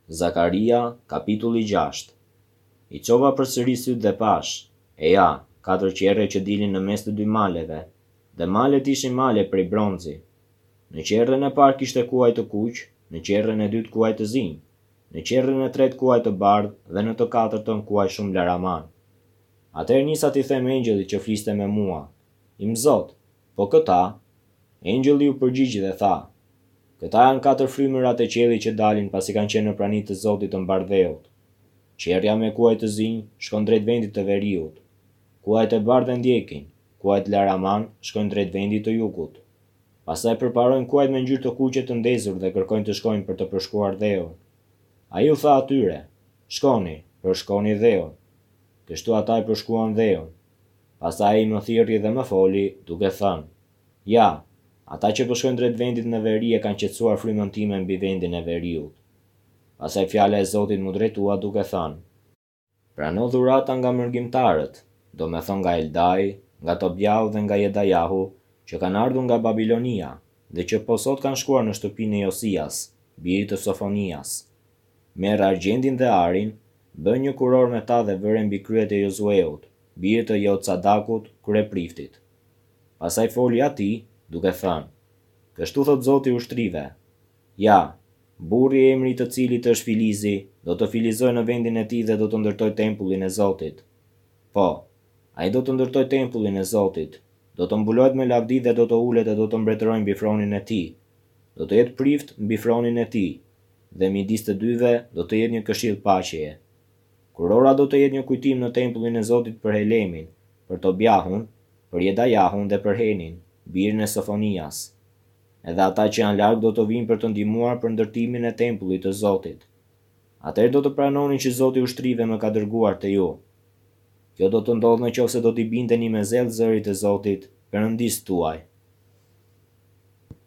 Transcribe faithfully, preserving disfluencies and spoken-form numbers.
Zakaria, kapitulli gjashtë. I çova përsëri sytë dhe pash, e ja, katër qerre që dilin në mes të dy maleve, dhe malet ishin male prej bronzi. Në qerrën e parë kishte kuaj të kuq, në qerrën e dytë kuaj të zi, në qerrën e tretë kuaj të bardhë dhe në të katërtën kuaj shumë laraman. Atëherë nisa t'i them engjëllit që fliste me mua: Im Zot, po këta? Engjëlli u përgjigji dhe tha: Këta janë katër frymërat e qiellit që dalin pasi kanë qenë në praninë të Zotit të Mbardhëut. Qerrja me kuaj të zi shkon drejt vendit të veriut. Kuajt e bardhë ndjekin, kuajt laraman shkojnë drejt vendit të jugut. Pastaj përparojnë kuajt me ngjyrë të kuqe të ndezur dhe kërkojnë të shkojnë për të përshkruar dheun. Ai u tha atyre: Shkoni, përshkoni dheun. Kështu ata i përshkruan dheun. Pastaj ai më thirrri dhe më foli, duke thënë: Ja, ata që po shkojnë drejt vendit në veri e kanë qetësuar frymën time mbi vendin e veriut. Pastaj fjala e Zotit mu drejtua duke thënë: Prano dhurata nga mërgjimtarët, do me thonë nga Eldai, nga Tobiau dhe nga Jedajahu, që kanë ardhur nga Babilonia, dhe që po sot kanë shkuar në shtëpinë e Josias, birit të Sofonias. Merr argjendin dhe arin, bë një kuror me ta dhe vëre mbi kryet e Josueut, birit të Jotsadakut, kryepriftit. Pastaj foli atij, duke thënë: Kështu thot Zoti i ushtrive: Ja, burri i emrit të cilit është Filizi, do të filizojë në vendin e tij dhe do të ndërtojë tempullin e Zotit. Po, ai do të ndërtojë tempullin e Zotit, do të mbulohet me lavdi dhe do të ulet dhe do të mbretërojë mbi fronin e tij. Do të jetë prift mbi fronin e tij, dhe midis të dyve do të jetë një këshill paqeje. Kurora do të jetë një kujtim në tempullin e Zotit për Helemin, për Tobiahun, për Jedajahun dhe për Henin, birin e Sofonias. Edhe ata që janë larg do të vinë për të ndihmuar për ndërtimin e tempullit të Zotit. Atëherë do të pranonin që Zoti i ushtrive më ka dërguar te ju. Kjo do të ndodhë nëse do t'i bindeni me zell zërit të Zotit, Perëndisë tuaj.